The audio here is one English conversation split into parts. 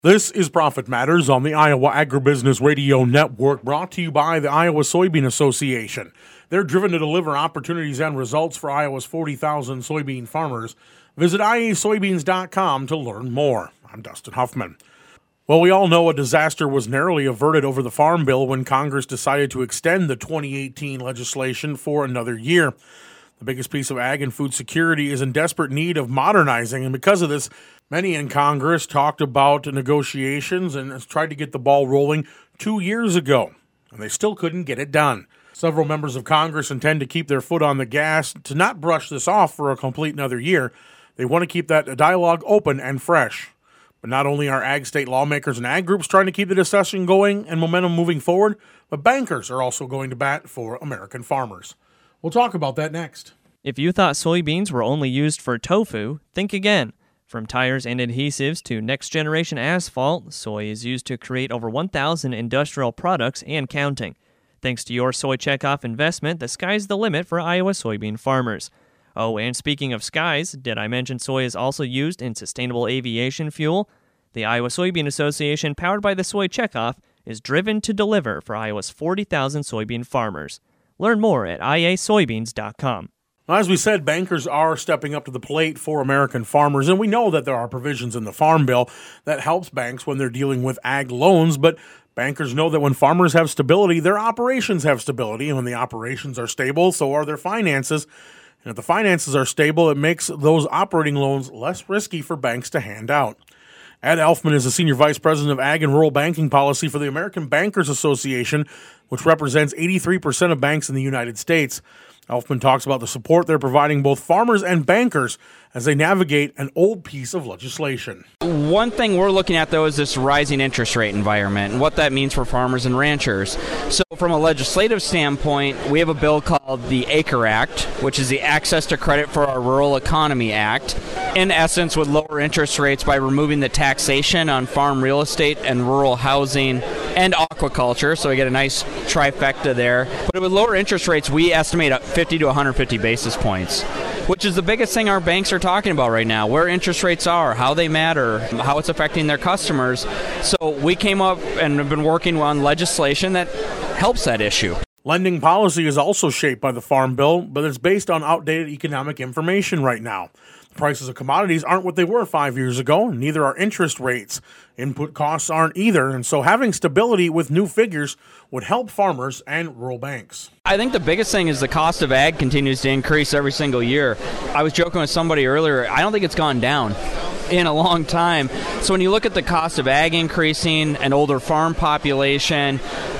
This is Profit Matters on the Iowa Agribusiness Radio Network, brought to you by the Iowa Soybean Association. They're driven to deliver opportunities and results for Iowa's 40,000 soybean farmers. Visit iasoybeans.com to learn more. I'm Dustin Huffman. Well, we all know a disaster was narrowly averted over the Farm Bill when Congress decided to extend the 2018 legislation for another year. The biggest piece of ag and food security is in desperate need of modernizing, and because of this, many in Congress talked about negotiations and tried to get the ball rolling 2 years ago, and they still couldn't get it done. Several members of Congress intend to keep their foot on the gas to not brush this off for a complete another year. They want to keep that dialogue open and fresh. But not only are ag state lawmakers and ag groups trying to keep the discussion going and momentum moving forward, but bankers are also going to bat for American farmers. We'll talk about that next. If you thought soybeans were only used for tofu, think again. From tires and adhesives to next-generation asphalt, soy is used to create over 1,000 industrial products and counting. Thanks to your Soy Checkoff investment, the sky's the limit for Iowa soybean farmers. Oh, and speaking of skies, did I mention soy is also used in sustainable aviation fuel? The Iowa Soybean Association, powered by the Soy Checkoff, is driven to deliver for Iowa's 40,000 soybean farmers. Learn more at iasoybeans.com. As we said, bankers are stepping up to the plate for American farmers, and we know that there are provisions in the Farm Bill that helps banks when they're dealing with ag loans, but bankers know that when farmers have stability, their operations have stability, and when the operations are stable, so are their finances. And if the finances are stable, it makes those operating loans less risky for banks to hand out. Ed Elfman is the Senior Vice President of Ag and Rural Banking Policy for the American Bankers Association, which represents 83% of banks in the United States. Elfman talks about the support they're providing both farmers and bankers as they navigate an old piece of legislation. One thing we're looking at, though, is this rising interest rate environment and what that means for farmers and ranchers. So from a legislative standpoint, we have a bill called the ACRE Act, which is the Access to Credit for Our Rural Economy Act, in essence would lower interest rates by removing the taxation on farm real estate and rural housing and aquaculture, so we get a nice trifecta there. But it would lower interest rates, we estimate, at 50 to 150 basis points, which is the biggest thing our banks are talking about right now, where interest rates are, how they matter, how it's affecting their customers. So we came up and have been working on legislation that helps that issue. Lending policy is also shaped by the Farm Bill, but it's based on outdated economic information right now. The prices of commodities aren't what they were 5 years ago, and neither are interest rates. Input costs aren't either, and so having stability with new figures would help farmers and rural banks. I think the biggest thing is the cost of ag continues to increase every single year. I was joking with somebody earlier, I don't think it's gone down in a long time. So when you look at the cost of ag increasing, an older farm population,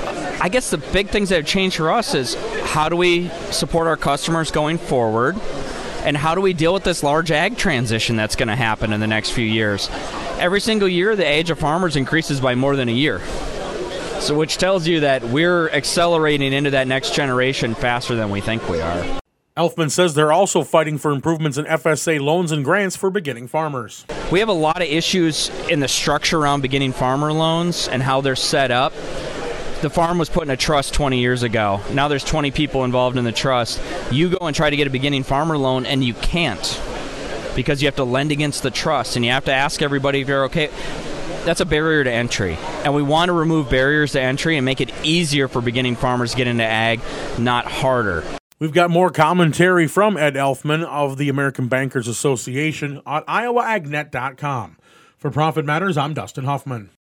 I guess the big things that have changed for us is how do we support our customers going forward? And how do we deal with this large ag transition that's going to happen in the next few years? Every single year, the age of farmers increases by more than a year. So which tells you that we're accelerating into that next generation faster than we think we are. Elfman says they're also fighting for improvements in FSA loans and grants for beginning farmers. We have a lot of issues in the structure around beginning farmer loans and how they're set up. The farm was put in a trust 20 years ago. Now there's 20 people involved in the trust. You go and try to get a beginning farmer loan, and you can't because you have to lend against the trust, and you have to ask everybody if you're okay. That's a barrier to entry, and we want to remove barriers to entry and make it easier for beginning farmers to get into ag, not harder. We've got more commentary from Ed Elfman of the American Bankers Association on IowaAgNet.com. For Profit Matters, I'm Dustin Huffman.